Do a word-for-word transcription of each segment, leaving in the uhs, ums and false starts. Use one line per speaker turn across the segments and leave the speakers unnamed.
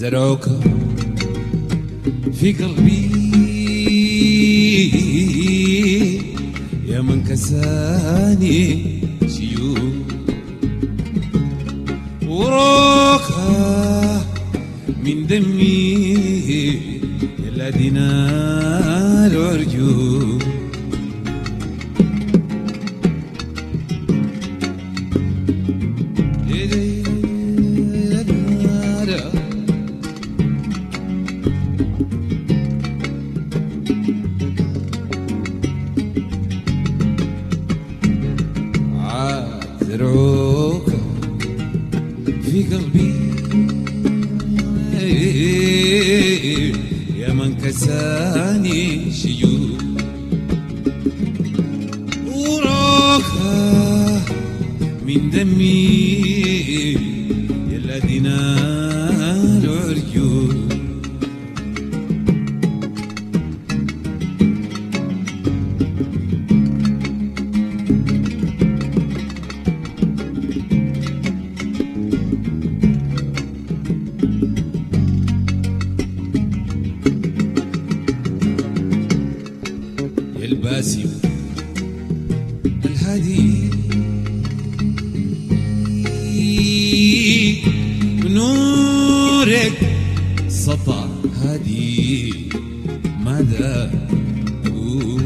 زرعوك في قلبي يا من كساني شيوخ وروك من دمي الذي نال عرجو زرعوك في قلبي يا من كساني شيوخ وراك من دمي الذي نال عرجو الباسم الهادي نورك سطع هادي ماذا أقول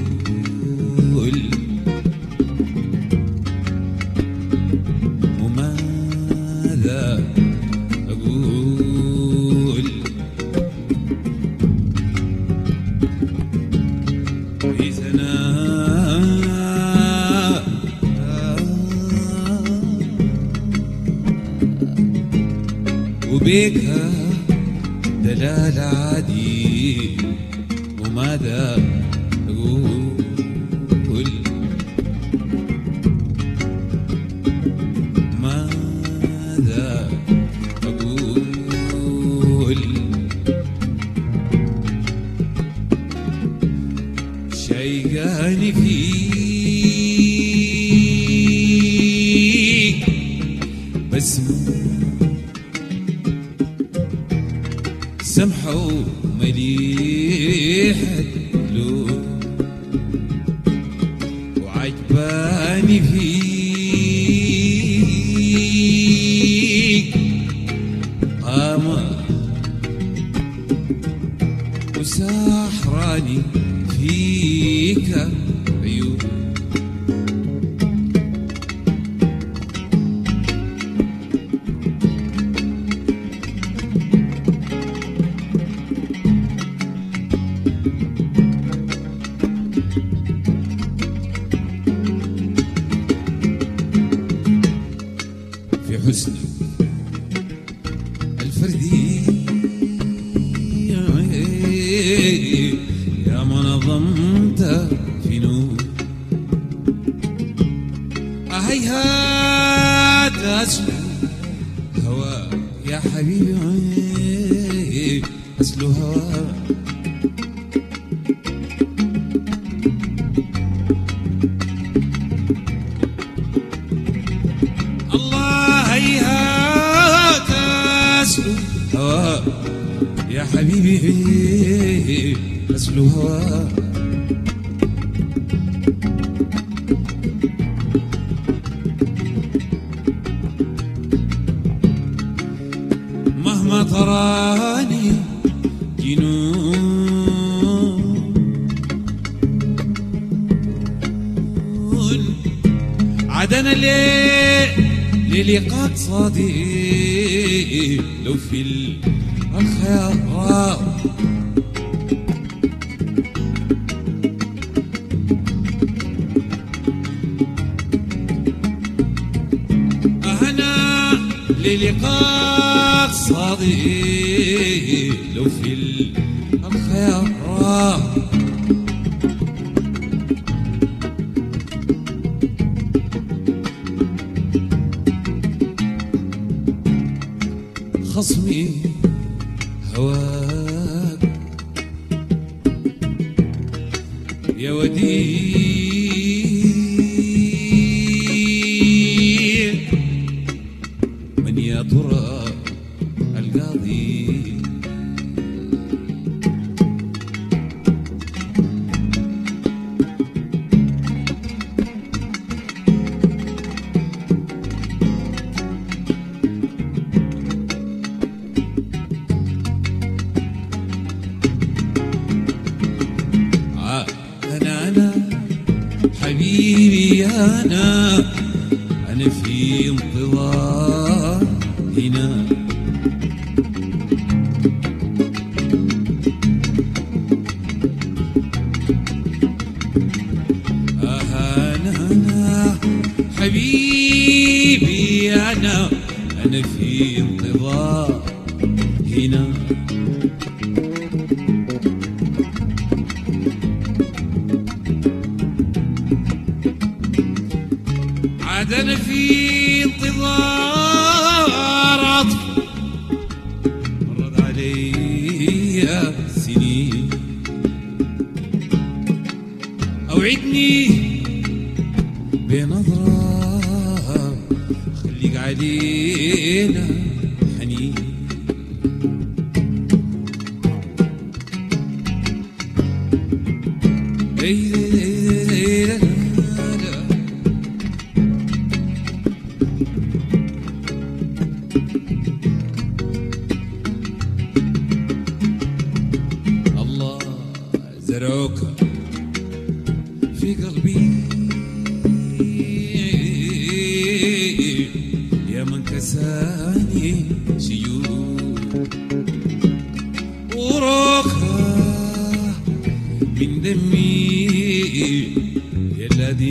وماذا أقول في ثناء وبك دلال عادي وماذا أقول ماذا أقول شيقاني فيك بس سمحة ومليحة لون وعجباني فيك قامة وسحراني فيك عيون في حسن الفردي يا من نظمت في نور أهيهات أسلو هوا يا حبيبي أسلو هوا الله هيهات أسلو هوا يا حبيبي أسلو هوا مهما تراني جنون عدنا ليه للقاك صديق لو في الخيارات أهنا للقاك صديق لو في الخيارات خصمي هواك يا وديع من يا ترى القاضي أنا أنا في انتظار هنا. آه أنا أنا حبيبي أنا أنا في انتظار هنا. عاد أنا في انتظار عطف مرت علي سنين. أوعدني بنظرة خليك علينا حنين. الله زرعوك في قلبي يا من كساني شيوخ وروكا من دمي يا الذي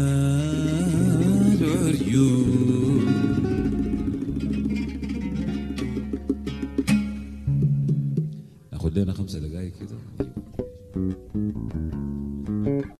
نال عريون. ناخد لنا خمسة دقايق كده.